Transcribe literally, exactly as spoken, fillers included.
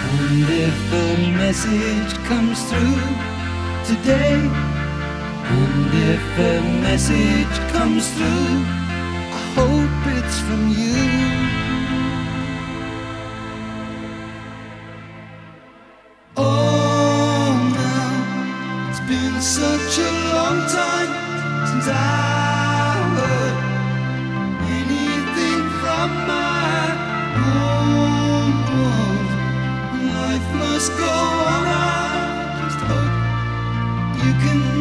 And if a message comes through today, and if a message comes through, I hope it's from you. Oh, now it's been such a long time since I heard anything from my own world. Life must go on. I just hope you can